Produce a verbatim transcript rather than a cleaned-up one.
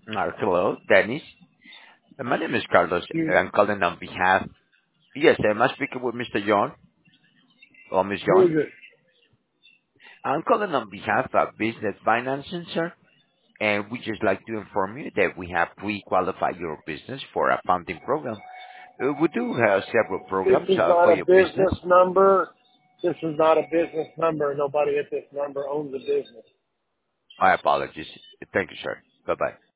Uh, hello, Dennis. Uh, My name is Carlos. You, I'm calling on behalf. Yes, am I speaking with Mister John or Miss who is John? it? I'm calling on behalf of Business Financing, sir, and we just like to inform you that we have pre-qualified your business for a funding program. Uh, we do have several This programs is uh, not for a your business. business number. This is not a business number. Nobody at this number owns a business. My apologies. Thank you, sir. Bye bye.